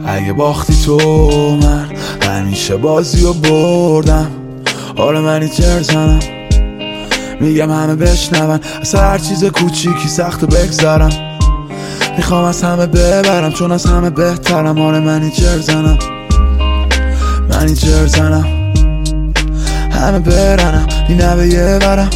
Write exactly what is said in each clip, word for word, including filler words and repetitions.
اگه باختی تو من همیشه بازی رو بردم. آره منی جر زنم میگم همه بشنون، از هر چیز کوچیکی سخت بگذرم. میخوام از همه ببرم چون از همه بهترم. آره منی جر زنم منی جر زنم همه برنم این نبه یه برم.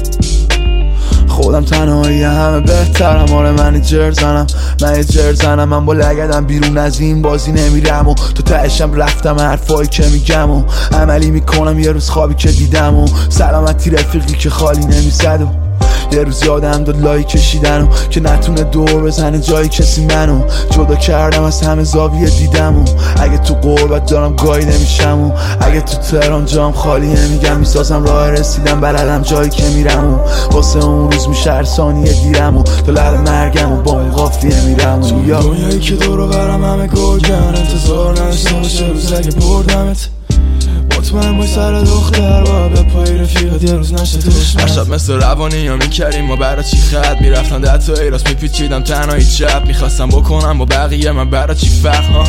خودم تنهایی همه بهترم. آره من جر زنم من جر زنم من با لگدم بیرون از این بازی نمیرم و تو تهشم رفتم حرفایی که میگم و عملی میکنم یه روز خوابی که دیدم و سلامتی رفیقی که خالی نمیزد و یه روز یادم داد لایی کشیدن و که نتونه دور بزنه جایی کسی منو جدا کردم از همه زاویه دیدم و اگه تو قربت دارم گاهی نمیشم و اگه تو تهران جام خالی نمیگم میسازم راه رسیدم بلدم جایی که میرم و واسه اون روز میشه هر ثانیه دیرم و تو لب مرگم و با اون قافیه میرم و یا دنیایی که دورو برم همه گرگن انتظار نداشته باشه روز اگه بردمت مطمئن بای سر دختر با به پای رفیقت یه روز نشه دشمن. هر شب مثل روانی ها میکریم ما برا چی خط میرفتن ده تا ایراس میپیچیدم تنهایی چپ میخواستم بکنم با بقیه من برا چی فرق ها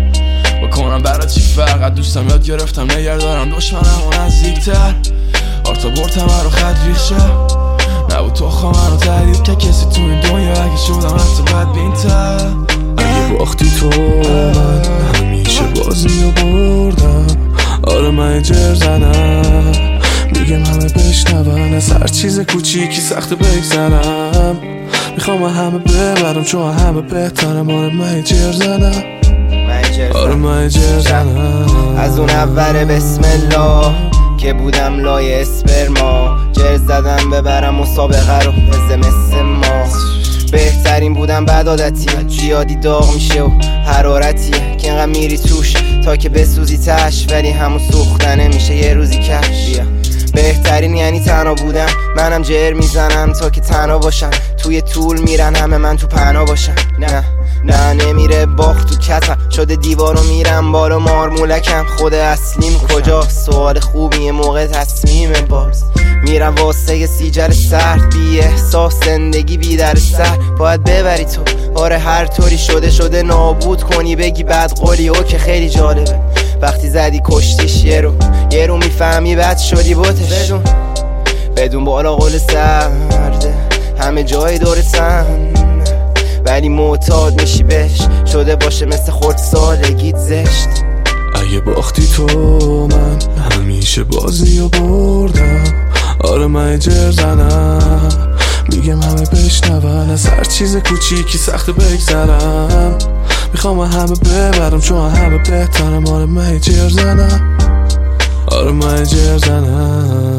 بکنم برا چی فرق. از دوستم یاد گرفتم نگردارم دشمنم و نزدیکتر آرتا برتم رو خط ریشه نبود تو خواه منو تحلیل که کسی تو این دنیا اگه شدم حتی بدبین‌تر. اگه باختی تو من همیشه بازی رو بردم. آره من جر زنم میگم همه بشنون، از هر چیز کوچیکی سخت بگذرم. میخوام همه ببرم چون همه بهترم. آره من جر زنم آره من جر زنم از اون اول بسم الله که بودم لای اسپرما جر زدم ببرم مسابقه رو بزه مثل ما. بهترین بودم بد عادتیه زیادی داغ میشه و حرارتیه که انقدر میری توش تا که بسوزی تش ولی همون سوختنه میشه یه روزی کش. بهترین یعنی تنها بودم منم جر میزنم تا که تنها باشم. توی طول میرن همه من تو پناه باشم. نه نه نمیره باخت تو کتم شده دیوارو میرم بالا مارمولکم. خود اصلیم کجا سوال خوبیه موقع تصمیم باز میرم واسه سیجر سرد بی احساس زندگی بی در سر باید ببری تو. آره هر طوری شده شده نابود کنی بگی بد قولی او که خیلی جالبه وقتی زدی کشتیش یه رو یه رو میفهمی بد شدی بوتش بدون بدون بالا قول سرده همه جای دورتن ولی معتاد میشی بهش شده باشه مثل خورد سالگیت زشت. اگه باختی تو من همیشه بازی رو بردم. آره من جر زنم میگم همه بشنون، از هر چیز کوچیکی سخت بگذرم. میخوام همه ببرم چون همه بهترم. آره من جر زنم آره من جر زنم